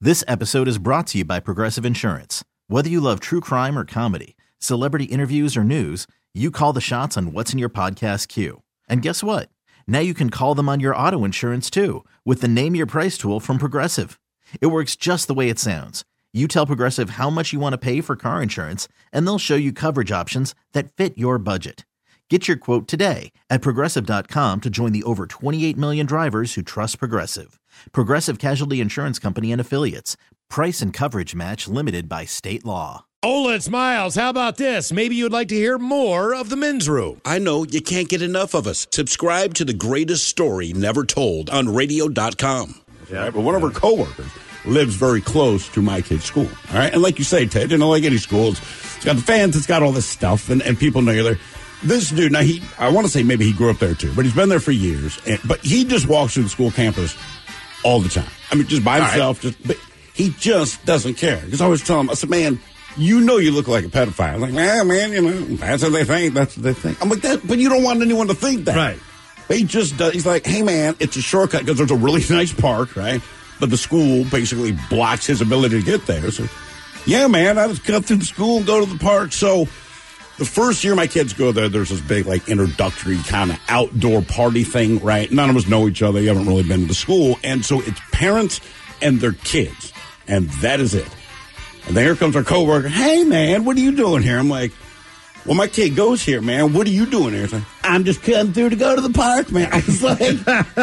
This episode is brought to you by Progressive Insurance. Whether you love true crime or comedy, celebrity interviews or news, you call the shots on what's in your podcast queue. And guess what? Now you can call them on your auto insurance too with the Name Your Price tool from Progressive. It works just the way it sounds. You tell Progressive how much you want to pay for car insurance, and they'll show you coverage options that fit your budget. Get your quote today at Progressive.com to join the over 28 million drivers who trust Progressive. Progressive Casualty Insurance Company and Affiliates. Price and coverage match limited by state law. Hola, it's Miles. How about this? Maybe you'd like to hear more of The Men's Room. I know you can't get enough of us. Subscribe to the greatest story never told on radio.com. Yeah, but one of our coworkers lives very close to my kid's school. All right. And like you say, Ted, like any school, it's got the fans, it's got all this stuff, and people know you're there. This dude, now I want to say maybe he grew up there too, but he's been there for years. But he just walks through the school campus all the time. I mean, just by himself. But he just doesn't care. Because I always tell him, I said, man, you know you look like a pedophile. I'm like, man, that's what they think. That's what they think. I'm like, but you don't want anyone to think that. Right. But he just does. He's like, hey, man, it's a shortcut because there's a really nice park, right? But the school basically blocks his ability to get there. So, yeah, man, I just cut through the school and go to the park. So the first year my kids go there, there's this big, introductory kind of outdoor party thing, right? None of us know each other. You haven't really been to school. And so it's parents and their kids. And that is it. And then here comes our coworker. Hey, man, what are you doing here? I'm like, well, my kid goes here, man. What are you doing here? He's like, I'm just cutting through to go to the park, man. I was like,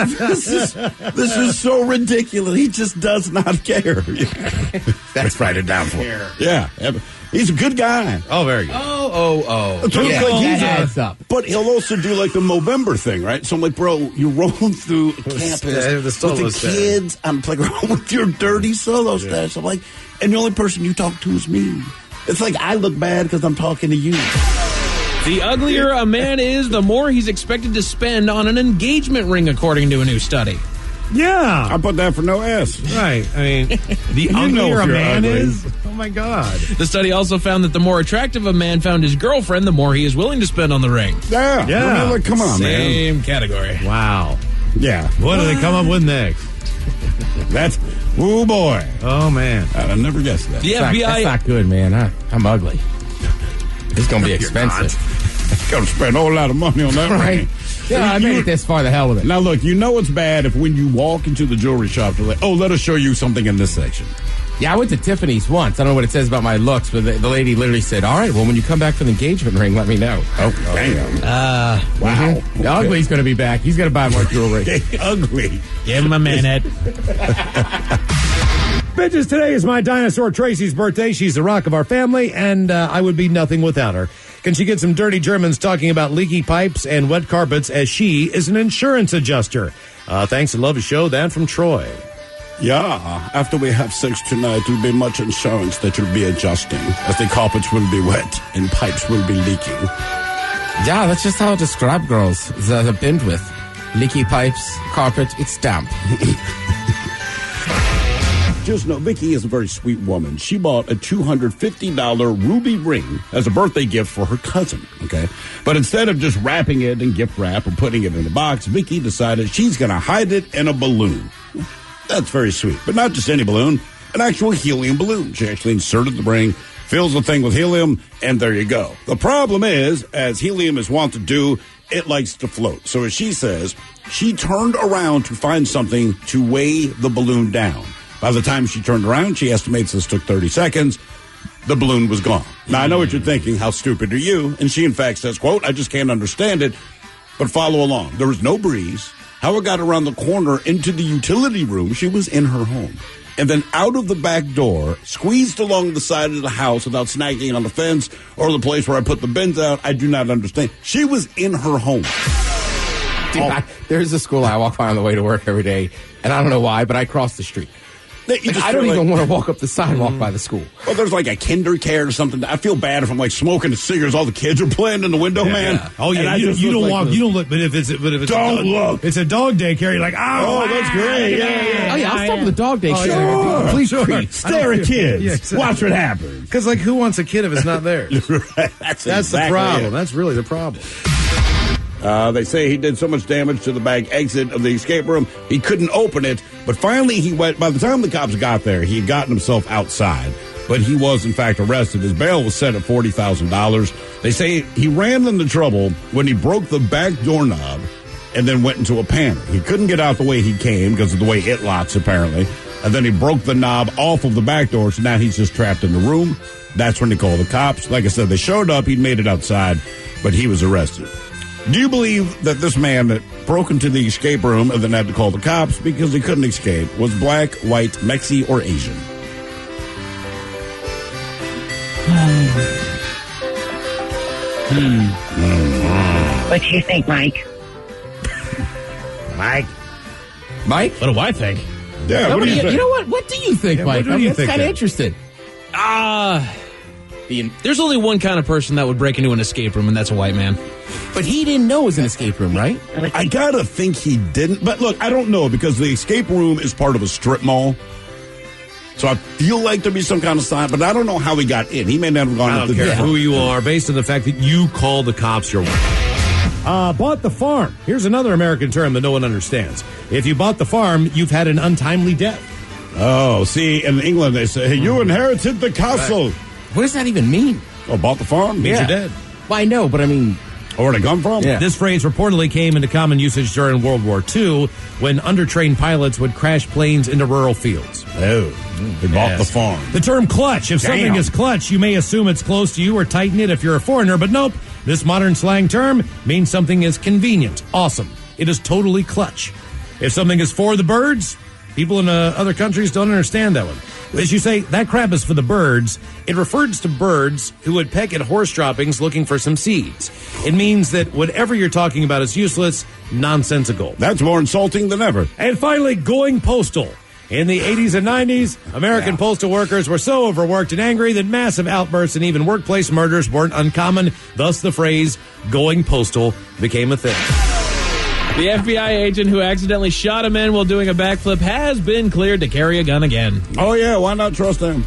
this is so ridiculous. He just does not care. That's write it down for him. Yeah. He's a good guy. Oh, very good. Oh. Yeah, That adds up. But he'll also do the Movember thing, right? So I'm like, bro, you're rolling through campus with the kids on the playground with your dirty solo stash. I'm like, and the only person you talk to is me. It's like I look bad because I'm talking to you. The uglier a man is, the more he's expected to spend on an engagement ring, according to a new study. Yeah. I put that for no S. Right. I mean, the uglier a man is, oh, my God. The study also found that the more attractive a man found his girlfriend, the more he is willing to spend on the ring. Yeah. I mean, come on, man. Same category. Wow. Yeah. What do they come up with next? That's, oh, boy. Oh, man. I never guessed that. The FBI... That's not good, man. I'm ugly. It's going to be expensive. Got to spend a whole lot of money on that right? ring. Yeah, I made it this far, the hell of it. Now, look, you know it's bad if when you walk into the jewelry shop, they're like, oh, let us show you something in this section. Yeah, I went to Tiffany's once. I don't know what it says about my looks, but the lady literally said, all right, well, when you come back for the engagement ring, let me know. Oh, damn. Wow. Okay. Ugly's going to be back. He's going to buy more jewelry. Ugly. Give him a minute. Bitches, today is my dinosaur Tracy's birthday. She's the rock of our family, and I would be nothing without her. Can she get some dirty Germans talking about leaky pipes and wet carpets as she is an insurance adjuster? Thanks and love the show. That from Troy. Yeah, after we have sex tonight, there will be much insurance that you'll be adjusting, as the carpets will be wet and pipes will be leaking. Yeah, that's just how I describe girls that I've been with. Leaky pipes, carpet, it's damp. Just know, Vicky is a very sweet woman. She bought a $250 ruby ring as a birthday gift for her cousin, okay? But instead of just wrapping it in gift wrap or putting it in a box, Vicky decided she's going to hide it in a balloon. That's very sweet. But not just any balloon, an actual helium balloon. She actually inserted the ring, fills the thing with helium, and there you go. The problem is, as helium is wont to do, it likes to float. So as she says, she turned around to find something to weigh the balloon down. By the time she turned around, she estimates this took 30 seconds. The balloon was gone. Now, I know what you're thinking. How stupid are you? And she, in fact, says, quote, I just can't understand it. But follow along. There was no breeze. How it got around the corner into the utility room, she was in her home. And then out of the back door, squeezed along the side of the house without snagging on the fence or the place where I put the bins out. I do not understand. She was in her home. Dude, there's a school I walk by on the way to work every day, and I don't know why, but I cross the street. I don't even want to walk up the sidewalk by the school. Well, there's like a kinder care or something. I feel bad if I'm like smoking cigarettes. All the kids are playing in the window, man. Yeah. Oh yeah, you don't walk. You don't look. But if it's don't look. It's a dog daycare. You're like, oh, that's great. Yeah. Oh yeah, I'll stop at the dog daycare. Please, sure. Stare at kids. Yeah, exactly. Watch what happens. Because who wants a kid if it's not there? Right. That's the exactly problem. it. That's really the problem. They say he did so much damage to the back exit of the escape room, he couldn't open it. But finally, by the time the cops got there, he had gotten himself outside. But he was, in fact, arrested. His bail was set at $40,000. They say he ran into trouble when he broke the back doorknob and then went into a panic. He couldn't get out the way he came because of the way it locks, apparently. And then he broke the knob off of the back door, so now he's just trapped in the room. That's when they called the cops. Like I said, they showed up. He'd made it outside, but he was arrested. Do you believe that this man that broke into the escape room and then had to call the cops because he couldn't escape was black, white, Mexi, or Asian? What do you think, Mike? Mike? What do I think? Yeah, what do you think? You know what? What do you think, Mike? What do you think? I'm kind of interested. There's only one kind of person that would break into an escape room, and that's a white man. But he didn't know it was an escape room, right? I gotta think he didn't. But look, I don't know because the escape room is part of a strip mall. So I feel like there'd be some kind of sign, but I don't know how he got in. He may not have gone I up don't the care door. who you are, based on the fact that you called the cops your wife. Bought the farm. Here's another American term that no one understands. If you bought the farm, you've had an untimely death. Oh, see, in England they say, hey, you inherited the castle. Right. What does that even mean? Oh, bought the farm? Means you're dead. Well, I know, but I mean... Where'd it come from? Yeah. This phrase reportedly came into common usage during World War II when undertrained pilots would crash planes into rural fields. Oh, they bought the farm. The term clutch. If something is clutch, you may assume it's close to you or tighten it if you're a foreigner, but nope. This modern slang term means something is convenient, awesome. It is totally clutch. If something is for the birds, people in other countries don't understand that one. As you say, that crap is for the birds. It refers to birds who would peck at horse droppings looking for some seeds. It means that whatever you're talking about is useless, nonsensical. That's more insulting than ever. And finally, going postal. In the 80s and 90s, American postal workers were so overworked and angry that massive outbursts and even workplace murders weren't uncommon. Thus, the phrase going postal became a thing. The FBI agent who accidentally shot a man while doing a backflip has been cleared to carry a gun again. Oh, yeah, why not trust him?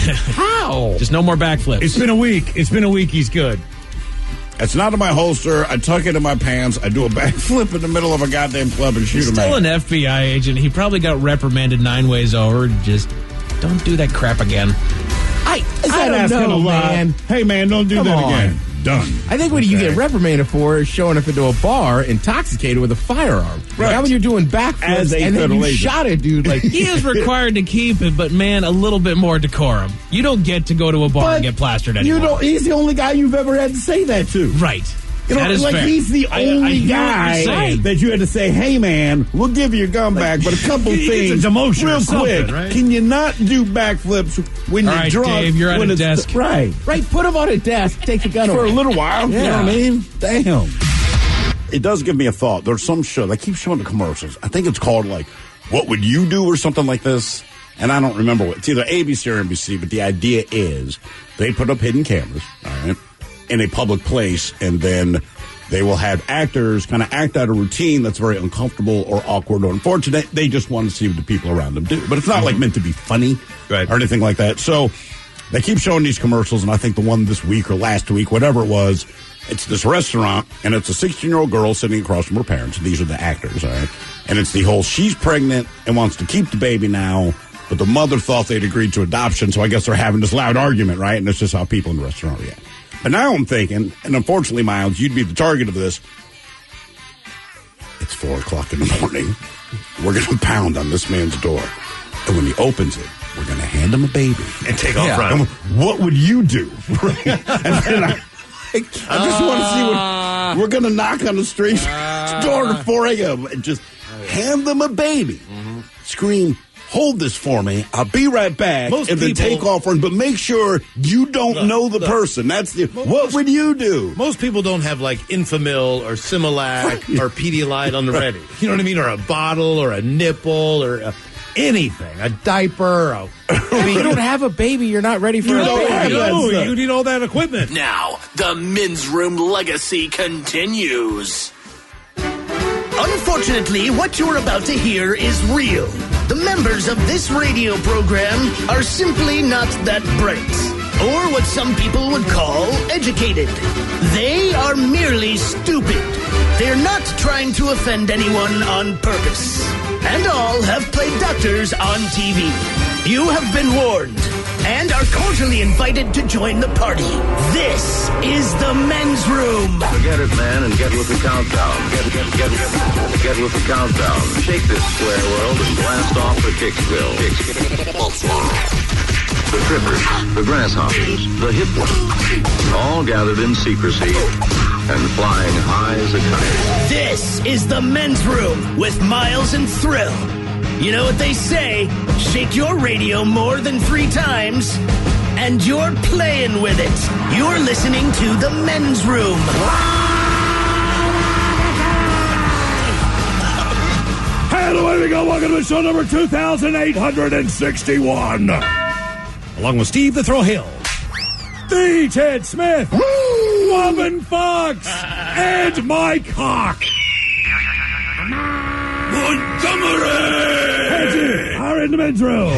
How? Just no more backflips. It's been a week. He's good. It's not in my holster. I tuck it in my pants. I do a backflip in the middle of a goddamn club and shoot him. Still an FBI agent. He probably got reprimanded 9 ways over. Just don't do that crap again. I don't know, man. Hey, man, don't do Come that on. again. Done. I think what you get reprimanded for is showing up into a bar intoxicated with a firearm. Right. Now when you're doing backflips As a and then federal you agent. shot a dude like He is required to keep it, but man, a little bit more decorum. You don't get to go to a bar and get plastered anymore. He's the only guy you've ever had to say that to. Right. You know, That is like fair. he's the I only hear what guy you're saying. that you had to say, "Hey, man, we'll give you your gun back, but a couple He gets things, a demotion or real something, quick. right? Can you not do backflips when All you're right, drunk? Dave, you're at when a it's desk. right right, put him on a desk, take the gun for away. a little while. You know Yeah. what I mean? Damn. It does give me a thought. There's some show they keep showing the commercials. I think it's called like "What Would You Do" or something like this. And I don't remember what. It's either ABC or NBC. But the idea is they put up hidden cameras, all right, in a public place, and then they will have actors kind of act out a routine that's very uncomfortable or awkward or unfortunate. They just want to see what the people around them do. But it's not like meant to be funny Right. or anything like that. So they keep showing these commercials, and I think the one this week or last week, whatever it was, it's this restaurant, and it's a 16-year-old girl sitting across from her parents. These are the actors, all right? And it's the whole, she's pregnant and wants to keep the baby now, but the mother thought they'd agreed to adoption, so I guess they're having this loud argument, right? And that's just how people in the restaurant react. But now I'm thinking, and unfortunately, Miles, you'd be the target of this. It's 4 o'clock in the morning. We're going to pound on this man's door. And when he opens it, we're going to hand him a baby. And take off Yeah. running. And what would you do? And then I just want to see what we're going to knock on the street door at 4 a.m. and just hand them a baby. Scream, hold this for me. I'll be right back. Most and then people- take off. But make sure you don't know the person. That's the. What would you do? Most people don't have like Infamil or Similac or Pedialyte on the ready. You know what I mean? Or a bottle or a nipple or anything. A diaper. I mean, you don't have a baby, you're not ready for a don't baby. have that stuff. You need all that equipment. Now, the Men's Room legacy continues. Unfortunately, what you're about to hear is real. The members of this radio program are simply not that bright. or what some people would call educated. They are merely stupid. They're not trying to offend anyone on purpose. And all have played doctors on TV. You have been warned and are cordially invited to join the party. This is the men's room. Forget it, man, and get with the countdown. Get with the countdown. Shake this square world and blast off for Kicksville. The trippers, the grasshoppers, the hip ones, all gathered in secrecy and flying high as a kite. This is the men's room with Miles and Thrill. You know what they say, shake your radio more than 3 times, and you're playing with it. You're listening to the men's room. And away we go. Welcome to show number 2,861. Along with Steve the Thrill Hill, the Ted Smith, Robin Fox, and Mike Hawk. Montgomery are in the men's room.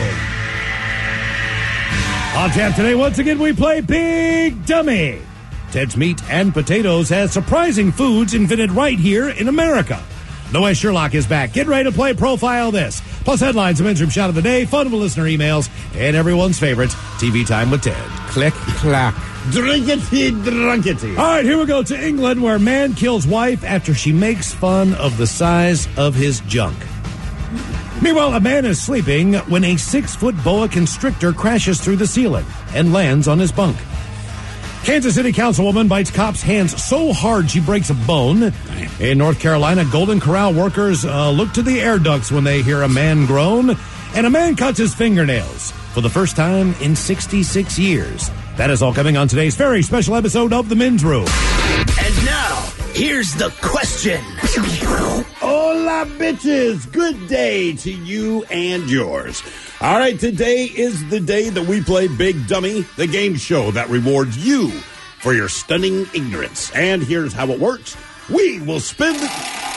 On tap today, once again, we play Big Dummy. Ted's Meat and Potatoes has surprising foods invented right here in America. Noah Sherlock is back. Get ready to play Profile This. Plus headlines, the men's room shot of the day, fun with listener emails, and everyone's favorite, TV Time with Ted. Click, clack. Drunkety. All right, here we go to England, where man kills wife after she makes fun of the size of his junk. Meanwhile, a man is sleeping when a 6-foot boa constrictor crashes through the ceiling and lands on his bunk. Kansas City councilwoman bites cop's hands so hard she breaks a bone. In North Carolina, Golden Corral workers look to the air ducts when they hear a man groan. And a man cuts his fingernails for the first time in 66 years. That is all coming on today's very special episode of The Men's Room. And now, here's the question. Hola, bitches. Good day to you and yours. All right, today is the day that we play Big Dummy, the game show that rewards you for your stunning ignorance. And here's how it works. We will spin the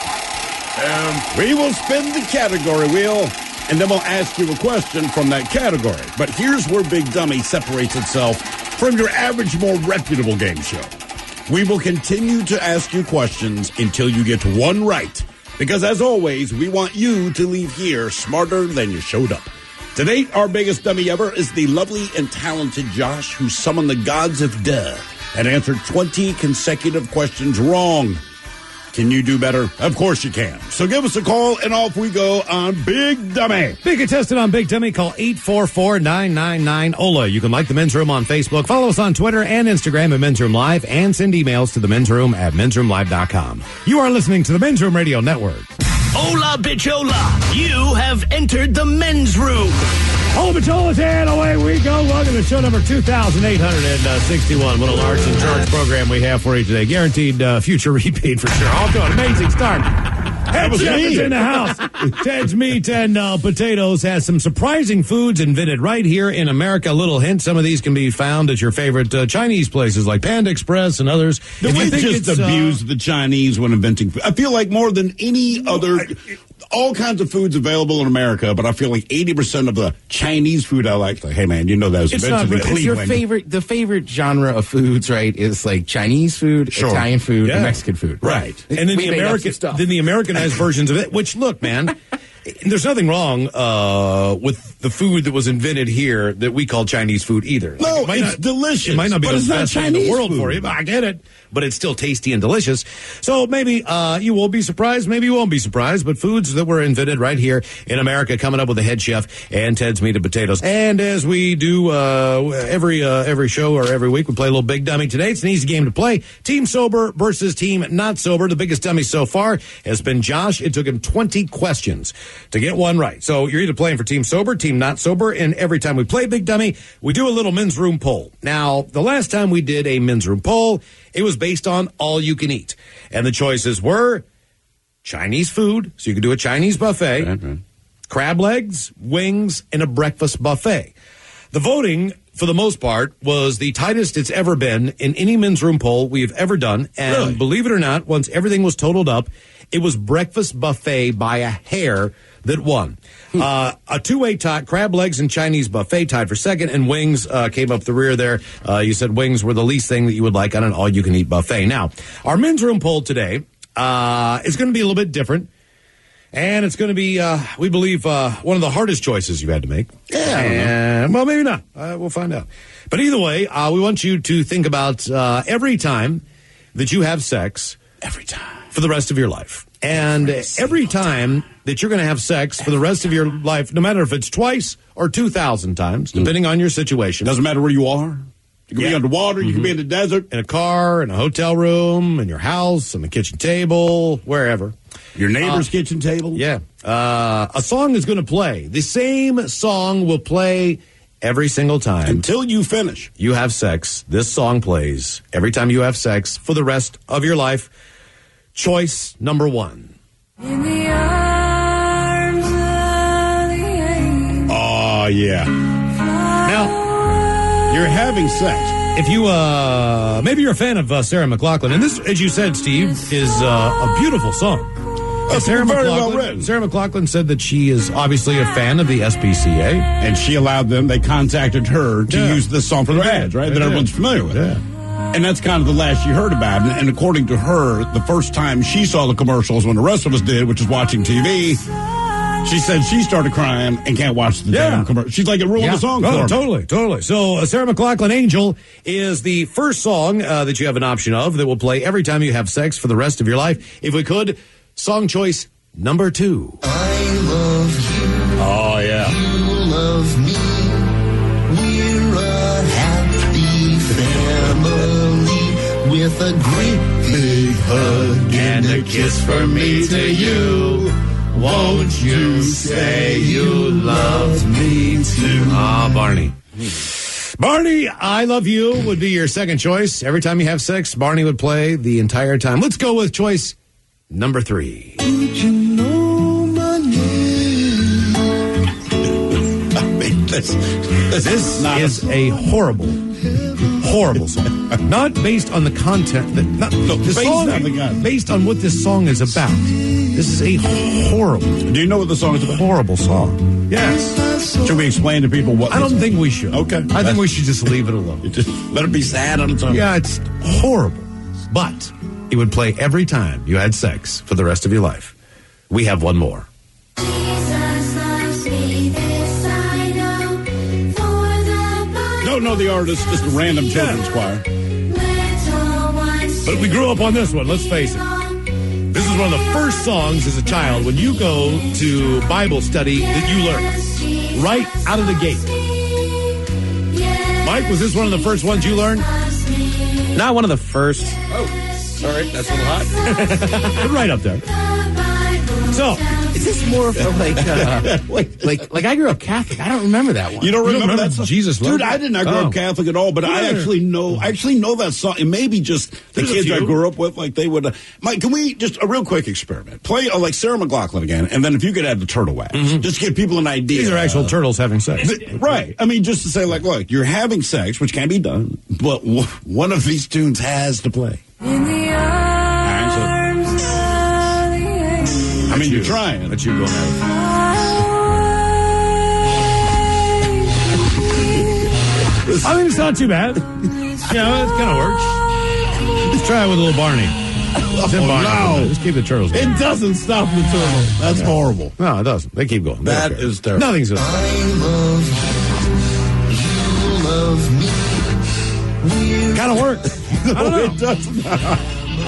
category wheel, and then we'll ask you a question from that category. But here's where Big Dummy separates itself from your average, more reputable game show. We will continue to ask you questions until you get one right. Because as always, we want you to leave here smarter than you showed up. To date, our biggest dummy ever is the lovely and talented Josh, who summoned the gods of duh and answered 20 consecutive questions wrong. Can you do better? Of course you can. So give us a call, and off we go on Big Dummy. Be contested on Big Dummy. Call 844-999-OLA. You can like The Men's Room on Facebook. Follow us on Twitter and Instagram at Men's Room Live, and send emails to themensroom@mensroomlive.com. You are listening to the Men's Room Radio Network. Hola, bitch, hola. You have entered the men's room. Hola, bitch, hola, and away we go. Welcome to show number 2,861. What a large and charge program we have for you today. Guaranteed future repeat for sure. Off to an amazing start. Ted Shepard's in the house. Ted's Meat and Potatoes has some surprising foods invented right here in America. A little hint, some of these can be found at your favorite Chinese places like Panda Express and others. Do we just abuse the Chinese when inventing food? I feel like more than any other... all kinds of foods available in America, but I feel like 80% of the Chinese food I like, hey man, you know that was invented in Cleveland. It's the favorite genre of foods, right? Is like Chinese food, sure. Italian food, and Mexican food. Right. And then the Americanized versions of it, which look, man, there's nothing wrong with the food that was invented here that we call Chinese food either. No, it's delicious. It might not be the best thing in the world for you, but I get it. But it's still tasty and delicious. So maybe you will be surprised, maybe you won't be surprised, but foods that were invented right here in America, coming up with the head chef and Ted's Meat and Potatoes. And as we do every show or every week, we play a little Big Dummy. Today it's an easy game to play. Team sober versus team not sober. The biggest dummy so far has been Josh. It took him 20 questions to get one right. So you're either playing for team sober, team not sober, and every time we play Big Dummy, we do a little men's room poll. Now, the last time we did a men's room poll, it was based on all you can eat. And the choices were Chinese food, so you could do a Chinese buffet, crab legs, wings, and a breakfast buffet. The voting, for the most part, was the tightest it's ever been in any men's room poll we've ever done. And Really? believe it or not, once everything was totaled up, it was breakfast buffet by a hair that won. A two-way tie, crab legs and Chinese buffet tied for second, and wings came up the rear there. You said wings were the least thing that you would like on an all-you-can-eat buffet. Now, our men's room poll today is going to be a little bit different. And it's going to be, we believe, one of the hardest choices you had to make. Yeah. And, well, maybe not. We'll find out. But either way, we want you to think about every time that you have sex. Every time. For the rest of your life. And every time that you're going to have sex for the rest of your life, no matter if it's twice or 2,000 times, depending on your situation. Doesn't matter where you are. You can be underwater, you can be in the desert. In a car, in a hotel room, in your house, on the kitchen table, wherever. Your neighbor's kitchen table. Yeah. A song is going to play. The same song will play every single time. Until you finish. You have sex. This song plays every time you have sex for the rest of your life. Choice number one. In the arms of the angel. Oh, yeah. Now, you're having sex. If you, maybe you're a fan of Sarah McLachlan, and this, as you said, Steve, is a beautiful song. Sarah McLachlan said that she is obviously a fan of the SPCA. And she allowed them, they contacted her to use this song for their ads, right? That everyone's familiar with. Yeah. And that's kind of the last she heard about it. And according to her, the first time she saw the commercials when the rest of us did, which is watching TV, she said she started crying and can't watch the damn commercial. She's like, it ruined the song for her. Totally. So Sarah McLachlan, Angel, is the first song that you have an option of that will play every time you have sex for the rest of your life. If we could, song choice number 2. I love you. Oh, yeah. You love me. We're a happy family with a great big hug and a kiss from me to you. Won't you say you love me too? Ah, Barney. Barney, I Love You would be your second choice. Every time you have sex, Barney would play the entire time. Let's go with choice number 3. You know my name. I mean, this is a horrible song. Not based on the content. Based on what this song is about. This is a horrible. Do you know what the song is about? Horrible song. Yes. Should we explain to people what? I don't think we should. Okay. I think we should just leave it alone. Just let it be sad on its own. Yeah, it's horrible. But it would play every time you had sex for the rest of your life. We have one more. Don't know the artist, just a random children's choir. But we grew up on this one, let's face it. This is one of the first songs as a child when you go to Bible study that you learn. Right out of the gate. Mike, was this one of the first ones you learned? Not one of the first. Oh, sorry, that's a little hot. Right up there. So, is this more of a like I grew up Catholic? I don't remember that one. You don't remember that song? Jesus, dude, I did not grow up Catholic at all, but I actually know that song. And maybe just the kids I grew up with, like they would. Mike, can we just a real quick experiment? Play like Sarah McLachlan again, and then if you could add the turtle wax, just to give people an idea. These are actual turtles having sex, right? I mean, just to say, like, look, you're having sex, which can be done, but one of these tunes has to play. In the arms of the angel. I mean, you're trying. But you're going out. I mean, it's not too bad. You know, it kind of works. Let's try it with a little Barney. No. Just keep the turtles going. It doesn't stop the turtle. That's horrible. No, it doesn't. They keep going. That is terrible. Nothing's going to stop. I love you. You love me. Kind of works. I don't know. It does not.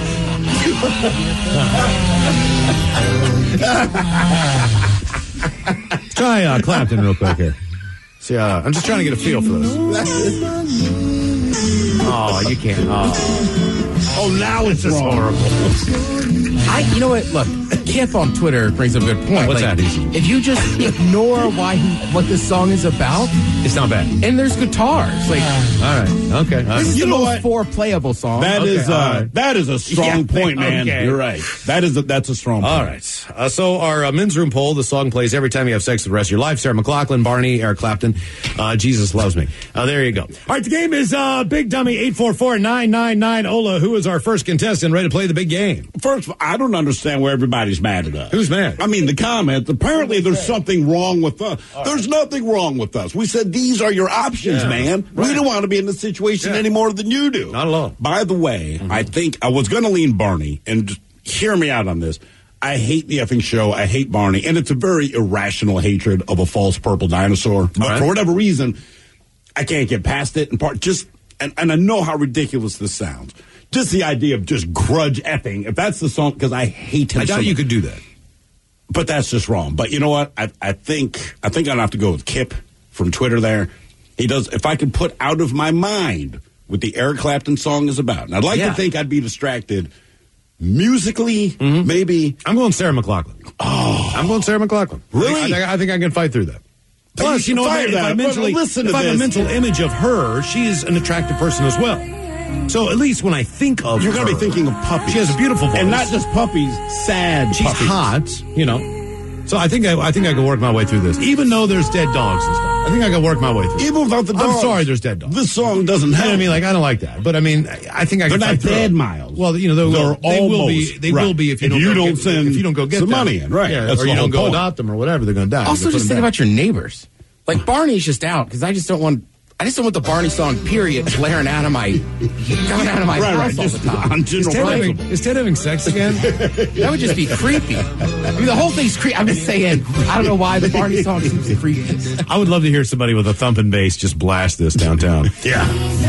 Let's try Clapton real quick here. See, I'm just trying to get a feel for this. Oh, you can't. Oh, now it's just horrible. You know what? Look, Kip on Twitter brings up a good point. What's that? If you just ignore what this song is about, it's not bad. And there's guitars. Like, all right, okay. This is the most playable song. That is a strong point, man. Okay. You're right. That's a strong point. All right. So our men's room poll, the song plays every time you have sex for the rest of your life. Sarah McLachlan, Barney, Eric Clapton, Jesus Loves Me. There you go. All right, the game is Big Dummy 844-999-OLA. Who is our first contestant ready to play the big game? First, I don't understand where everybody's mad at us. Who's mad? I mean, the comments. Apparently, there's something wrong with us. There's nothing wrong with us. We said these are your options, man. Right. We don't want to be in this situation any more than you do. Not alone. By the way, I think I was going to lean Barney, and just hear me out on this. I hate the effing show. I hate Barney, and it's a very irrational hatred of a false purple dinosaur. But for whatever reason, I can't get past it. In part, and I know how ridiculous this sounds. Just the idea of just grudge effing. If that's the song, because I hate him. I doubt you could do that. But that's just wrong. But you know what? I think I'm gonna have to go with Kip from Twitter there. He does. If I could put out of my mind what the Eric Clapton song is about, and I'd like to think I'd be distracted musically, maybe. I'm going Sarah McLachlan. Oh, I'm going Sarah McLachlan. Really? I think I can fight through that. Plus, you know, if I have a mental image of her, she's an attractive person as well. So at least when I think of you're going to her, be thinking of puppies. She has a beautiful voice, and not just puppies, sad. She's puppies. hot, you know. So I think I can work my way through this, even though there's dead dogs and stuff. I think I can work my way through. Even without the dogs. I'm sorry, there's dead dogs. This song doesn't help. You know what I mean, like I don't like that, but I mean, I think I can. They're fight not through dead, it. Miles. Well, you know, they will be. They will be if you don't send if you don't go get some them. money in, right? Yeah, That's or the you whole don't go point. adopt them or whatever. They're going to die. Also, just think about your neighbors. Like Barney's just out because I just don't want the Barney song, period, blaring out of my house all the time. Is Ted having sex again? That would just be creepy. I mean, the whole thing's creepy. I'm just saying, I don't know why the Barney song seems creepy. I would love to hear somebody with a thumping bass just blast this downtown. Yeah.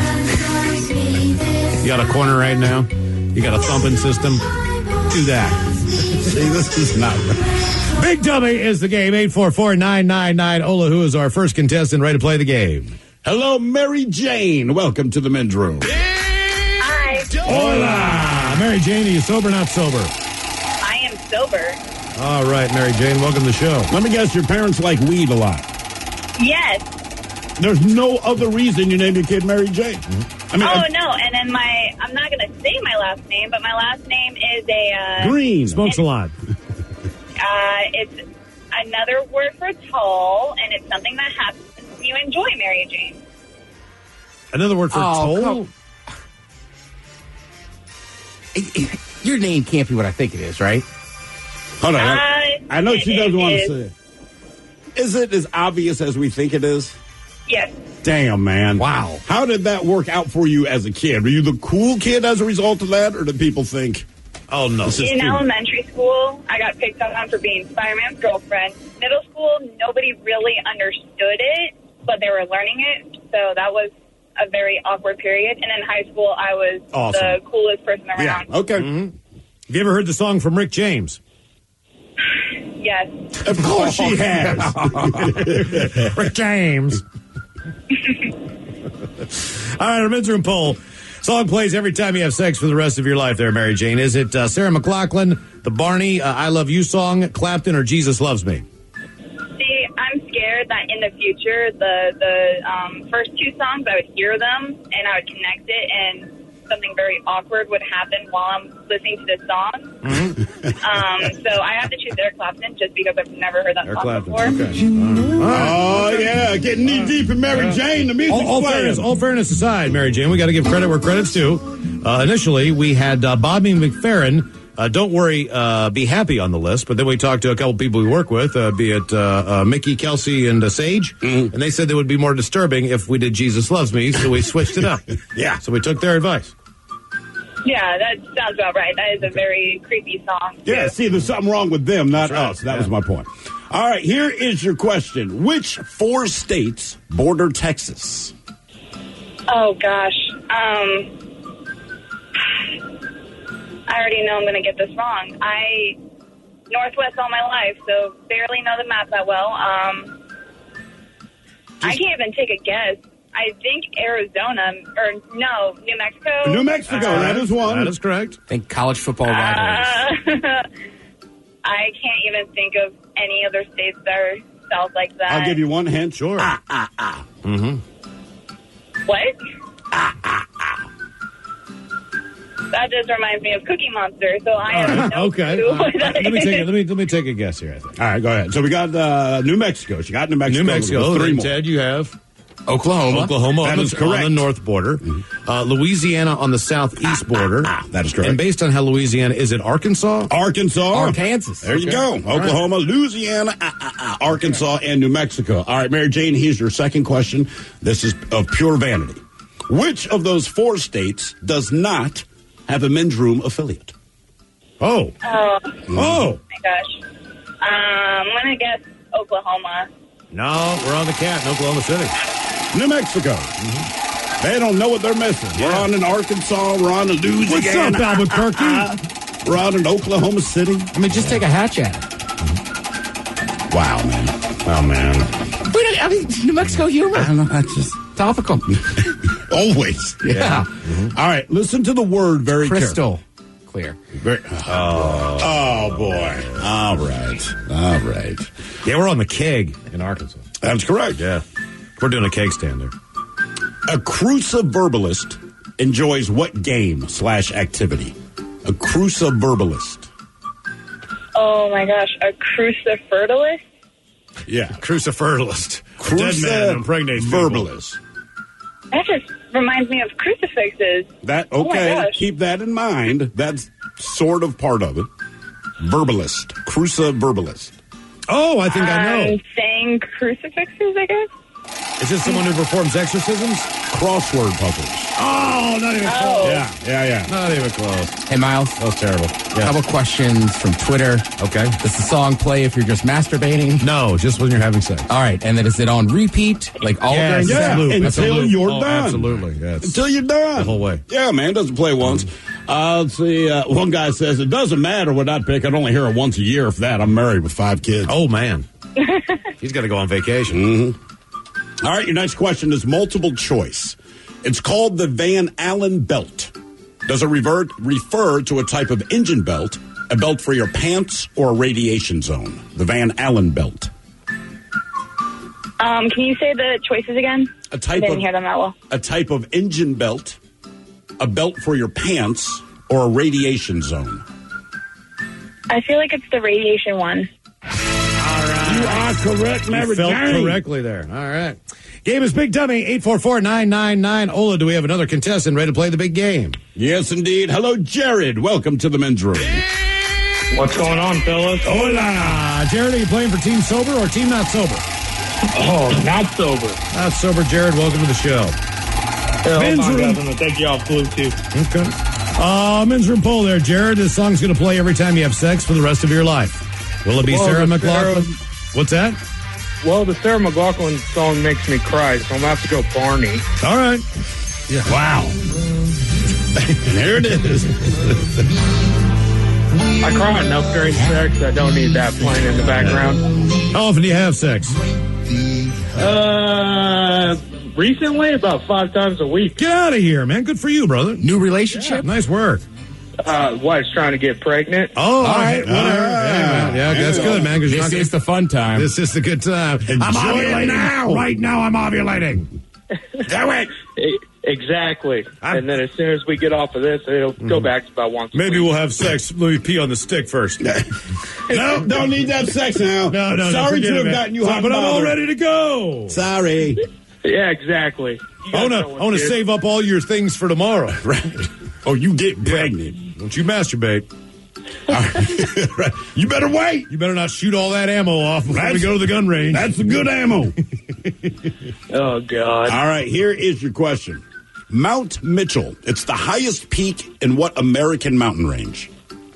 You got a corner right now? You got a thumping system? Do that. See, this is not right. Big Dummy is the game. 844-999-OLA. Who is our first contestant ready to play the game? Hello, Mary Jane. Welcome to the men's room. Hi. Hola. Mary Jane, are you sober or not sober? I am sober. All right, Mary Jane, welcome to the show. Let me guess, your parents like weed a lot. Yes. There's no other reason you named your kid Mary Jane. I mean, no, and then I'm not going to say my last name, but my last name is a... Green. Smokes a lot. It's another word for tall, and it's something that happens when you enjoy Mary Jane. Another word for toll? Your name can't be what I think it is, right? Hold on. I know she doesn't want to say it. Is it as obvious as we think it is? Yes. Damn, man. Wow. How did that work out for you as a kid? Were you the cool kid as a result of that, or did people think, oh, no? In elementary school, I got picked on for being Spider-Man's girlfriend. Middle school, nobody really understood it, but they were learning it, so that was a very awkward period. And in high school, I was the coolest person around. Yeah, okay. Mm-hmm. Have you ever heard the song from Rick James? Yes. Of course she has. Rick James. All right, our men's room poll. Song plays every time you have sex for the rest of your life there, Mary Jane. Is it Sarah McLachlan, the Barney I Love You song, Clapton, or Jesus Loves Me? See, I'm scared that in the future, the first two songs, I would hear them, and I would connect it, and something very awkward would happen while I'm listening to this song. Mm-hmm. So I have to choose Eric Clapton just because I've never heard that Eric song Clapton. before. Okay. Oh, yeah, getting knee deep in Mary Jane. The music's playing. All fairness aside, Mary Jane, we got to give credit where credit's due. Initially, we had Bobby McFerrin, Don't Worry, Be Happy on the list, but then we talked to a couple people we work with, be it Mickey, Kelsey, and Sage, and they said it would be more disturbing if we did Jesus Loves Me, so we switched it up. Yeah. So we took their advice. Yeah, that sounds about right. That is a very creepy song. Yeah, see, there's something wrong with them, not us. That was my point. All right, here is your question. Which 4 states border Texas? Oh, gosh. I already know I'm going to get this wrong. Northwest all my life, so barely know the map that well. I can't even take a guess. I think Arizona, or no, New Mexico. New Mexico, that is one. That is correct. I think college football rivalries. I can't even think of any other states that are south like that. I'll give you one hint. Sure. Mm-hmm. What? That just reminds me of Cookie Monster, so I have no Okay. clue what that Let me is. let me take a guess here, I think. All right, go ahead. So we got New Mexico. She got New Mexico. New Mexico. Three Then, more. Ted, you have Oklahoma. Oklahoma That on is the, correct. on the north border. Louisiana on the southeast border. That is correct. And based on how Louisiana, is it Arkansas? Arkansas. Kansas. There you go. All Oklahoma, Louisiana, Arkansas, and New Mexico. All right, Mary Jane, here's your second question. This is of pure vanity. Which of those 4 states does not have a men's room affiliate? Oh. Oh Oh. my gosh. I'm going to guess Oklahoma. No, we're on the cat in Oklahoma City. New Mexico. They don't know what they're missing. We're on in Arkansas. We're on in Louisiana. What's up, Albuquerque? We're on in Oklahoma City. I mean, just take a hatch at it. Wow, man. Oh, man. I mean, New Mexico humor. I don't know. That's just Topical. always. Yeah. All right. Listen to the word very Crystal clear. Oh, boy. All right. All right. Yeah, we're on the keg in Arkansas. That's correct. Yeah. We're doing a keg stand there. A cruciverbalist enjoys what game/activity? A cruciverbalist. Oh my gosh, a crucifertilist? Yeah. Crucifertilist. A dead man impregnates people. Verbalist. That just reminds me of crucifixes. That Oh my okay. gosh. Keep that in mind. That's sort of part of it. Verbalist. Cruciverbalist. Oh, I think I know. I'm saying crucifixes, I guess? Is this someone who performs exorcisms? Crossword puzzles. Oh, not even close. Yeah. Not even close. Hey, Miles. That was terrible. A couple questions from Twitter. Okay. Does the song play if you're just masturbating? No, just when you're having sex. All right. And then is it on repeat? Like all during yeah. sex? Absolutely. Until you're Oh, done. Absolutely. Yeah, it's Until you're done. the whole way. Yeah, man. Doesn't play once. Let's see. One guy says, it doesn't matter what I pick. I'd only hear it once a year. For that, I'm married with 5 kids. Oh, man. He's got to go on vacation. Mm-hmm. All right, your next question is multiple choice. It's called the Van Allen belt. Does it refer to a type of engine belt, a belt for your pants, or a radiation zone? The Van Allen belt. Can you say the choices again? A type I didn't of hear them that well. a type of engine belt, a belt for your pants, or a radiation zone. I feel like it's the radiation one. You are correct, You Mary felt Jane. correctly there. All right. Game is Big Dummy, 844-999. Ola, do we have another contestant ready to play the big game? Yes, indeed. Hello, Jared. Welcome to the men's room. What's going on, fellas? Hola. Jared, are you playing for Team Sober or Team Not Sober? Oh, not sober. Not Sober. Jared, welcome to the show. Men's room. I'm gonna take you off Bluetooth. Okay. Men's room poll there, Jared. This song's going to play every time you have sex for the rest of your life. Will it be Well, Sarah the McLachlan? What's that? Well, the Sarah McLachlan song makes me cry, so I'm going to have to go Barney. All right. Yeah. Wow. And here it is. I cry enough during sex. I don't need that playing in the background. How often do you have sex? Recently, about 5 times a week. Get out of here, man. Good for you, brother. New relationship? Nice work. Wife's trying to get pregnant. Oh, all right. Whatever. Yeah, that's good, man. Because This is the fun time. This is the good time. I'm ovulating now. Right now, I'm ovulating. Do it. Exactly. And then as soon as we get off of this, it'll go back to about once a Maybe week. we'll have sex. Let me pee on the stick first. No, don't need to have sex now. No. Sorry forget to it, have man. gotten you Sorry, hot but I'm all bothered. ready to go. Sorry. Yeah, exactly. You I guys know want to what's good. save up all your things for tomorrow. Right. Oh, you get pregnant. Don't you masturbate. Right. You better wait. You better not shoot all that ammo off before we go to the gun range. That's the good ammo. Oh, God. All right, here is your question. Mount Mitchell. It's the highest peak in what American mountain range?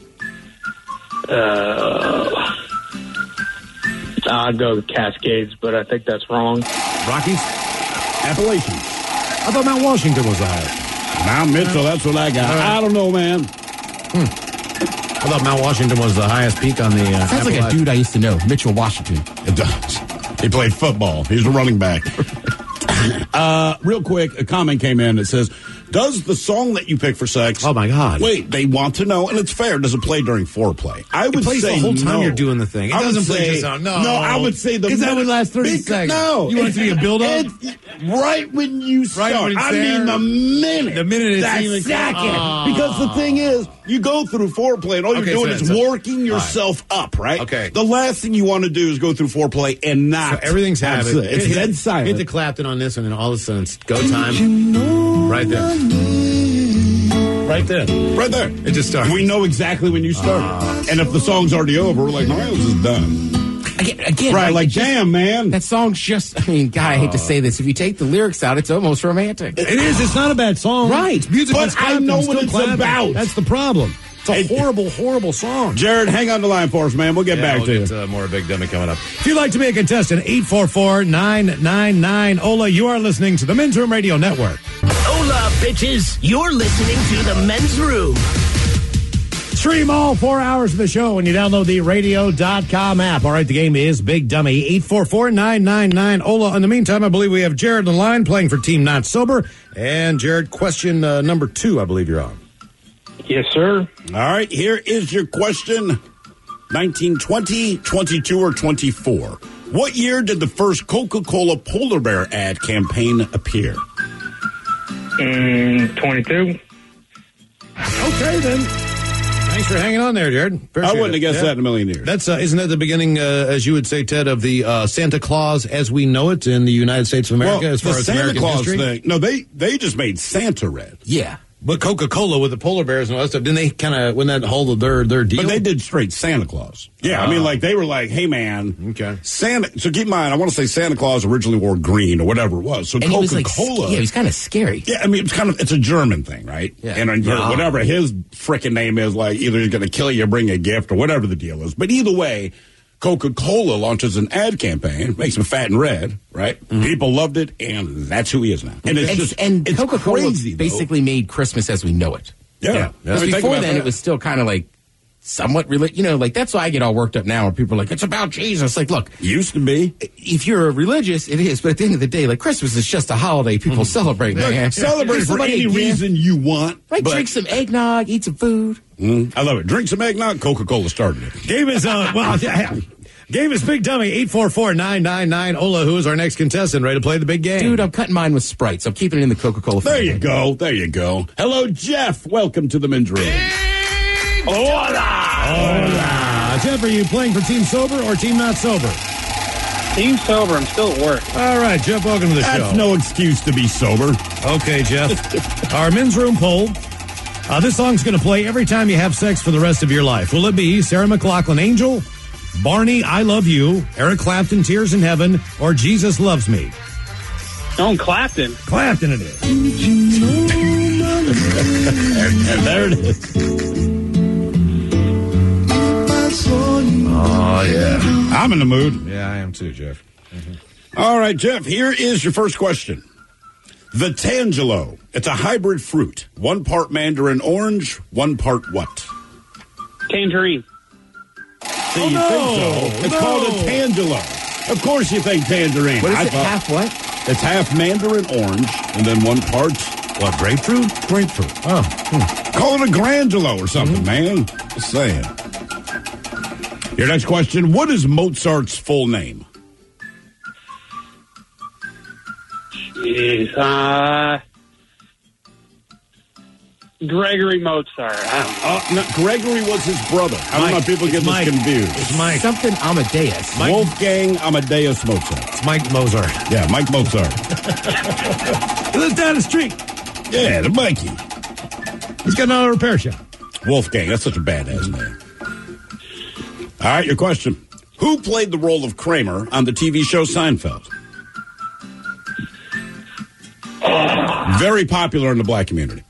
I'll go with Cascades, but I think that's wrong. Rockies? Appalachians. I thought Mount Washington was the highest. Mount Mitchell, that's what I got. I don't know, man. I thought Mount Washington was the highest peak on the Sounds like a dude I used to know, Mitchell Washington. It does. He played football. He's a running back. Real quick, a comment came in that says, does the song that you pick for sex... Oh, my God. Wait, they want to know, and it's fair, does it play during foreplay? I would It plays say the whole time no. you're doing the thing. It I would doesn't play say- just on. No, I would say the... Because that would last 30 seconds. No. You want it to be a build-up? Right when you start. Right when it's I there. mean the minute. The minute it's that even... second. Because the thing is, you go through foreplay, and all you're doing is working yourself up, right? Okay. The last thing you want to do is go through foreplay and not... So everything's happening. It's dead silent. Hit the Clapton on this one, and all of a sudden it's go time. Right there. Right there. Right there. It just starts. We know exactly when you start. And if the song's already over, we're like, Miles is done. Again, Right, like, damn, man. That song's just, I mean, God, I hate to say this. If you take the lyrics out, it's almost romantic. It is. It's not a bad song. Right. It's music. But I know what it's about. That's the problem. It's a horrible, horrible song. Jared, hang on the line for us, man. We'll get back to you. More Big Dummy coming up. If you'd like to be a contestant, 844-999-OLA. You are listening to the Men's Room Radio Network. Hola, bitches. You're listening to the Men's Room. Stream all 4 hours of the show when you download the radio.com app. All right, the game is Big Dummy, 844-999-OLA. In the meantime, I believe we have Jared on the line playing for Team Not Sober. And Jared, question number 2, I believe you're on. Yes, sir. All right, here is your question. 1920, 22, or 24. What year did the first Coca-Cola Polar Bear ad campaign appear? 22. Okay, then. Thanks for hanging on there, Jared. Appreciate I wouldn't it. have guessed that in a million years. That's isn't that the beginning, as you would say, Ted, of the Santa Claus as we know it in the United States of America, Well, as far the as Santa American Claus history? thing. No, they just made Santa red. Yeah. But Coca-Cola with the polar bears and all that stuff, didn't they kind of, when that whole their deal? But they did straight Santa Claus. Yeah, I mean, like, they were like, hey, man. Okay. Santa. So keep in mind, I want to say Santa Claus originally wore green or whatever it was. So And he was like, Coca-Cola. yeah, he was kind of scary. Yeah, I mean, it's a German thing, right? Yeah. And whatever his frickin' name is, like, either he's going to kill you or bring a gift or whatever the deal is. But either way, Coca-Cola launches an ad campaign, makes him fat and red, right? Mm-hmm. People loved it, and that's who he is now. And it's it's Coca-Cola crazy, basically made Christmas as we know it. Yeah. Because I mean, think before about then, that. it was still kind of like somewhat like that's why I get all worked up now when people are like, it's about Jesus. Like, look, used to be. If you're a religious, it is. But at the end of the day, like, Christmas is just a holiday people celebrate, man. Celebrate Give for somebody any a gift. reason you want. Like, but- drink some eggnog, eat some food. I love it. Drink some eggnog. Coca-Cola started it. Game is Game is Big Dummy, 844-999-OLA. Who is our next contestant? Ready to play the big game? Dude, I'm cutting mine with Sprite, so I'm keeping it in the Coca-Cola There family. you go. There you go. Hello, Jeff. Welcome to the Men's Room. Hola. Jeff, are you playing for Team Sober or Team Not Sober? Team sober. I'm still at work. All right, Jeff, welcome to the show. That's no excuse to be sober. Okay, Jeff. Our Men's Room poll. This song's going to play every time you have sex for the rest of your life. Will it be Sarah McLachlan, Angel, Barney, I Love You, Eric Clapton, Tears in Heaven, or Jesus Loves Me? Oh, Clapton. Clapton it is. And there it is. Oh, yeah. I'm in the mood. Yeah, I am too, Jeff. All right, Jeff, here is your first question. The Tangelo. It's a hybrid fruit. 1 part mandarin orange, 1 part what? Tangerine. See, you think so. It's called a Tangelo. Of course you think tangerine. What is I it? thought- Half what? It's half mandarin orange, and then 1 part... What, grapefruit? Grapefruit. Oh. Call it a Grandelo or something, man. Just saying. Your next question. What is Mozart's full name? Jeez. Gregory Mozart. I don't know. No, Gregory was his brother. I don't know if people get this confused. It's Mike. Something Amadeus. Wolfgang Amadeus Mozart. It's Mike Mozart. Yeah, Mike Mozart. He lives down the street. Yeah, the Mikey. He's got another repair shop. Wolfgang, that's such a badass name. All right, your question. Who played the role of Kramer on the TV show Seinfeld? Very popular in the black community.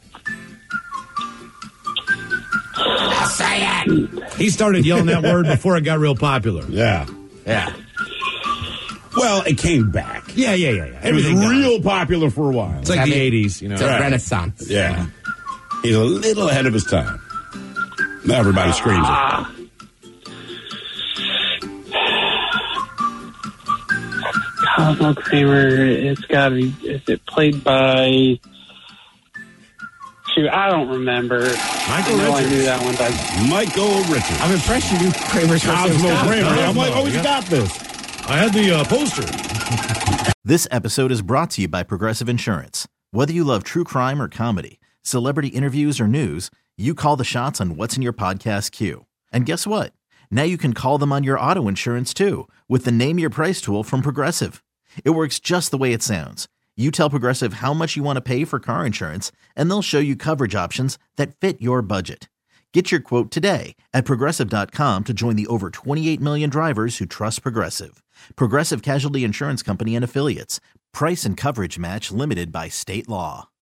I'll say it. He started yelling that word before it got real popular. Yeah. Yeah. Well, it came back. Yeah. It was Everything got it. real popular for a while. It's like the 80s, you know. It's a renaissance. Yeah. He's a little ahead of his time. Now everybody screams it. Cosmo Kramer, it's got to be, is it played by, shoot, I don't remember. Michael Richards. I knew that one. But Michael Richards. I'm impressed you knew Kramer's Cosmo Kramer. I'm like, oh, he's got this. I had the poster. This episode is brought to you by Progressive Insurance. Whether you love true crime or comedy, celebrity interviews or news, you call the shots on what's in your podcast queue. And guess what? Now you can call them on your auto insurance too with the Name Your Price tool from Progressive. It works just the way it sounds. You tell Progressive how much you want to pay for car insurance, and they'll show you coverage options that fit your budget. Get your quote today at Progressive.com to join the over 28 million drivers who trust Progressive. Progressive Casualty Insurance Company and Affiliates. Price and coverage match limited by state law.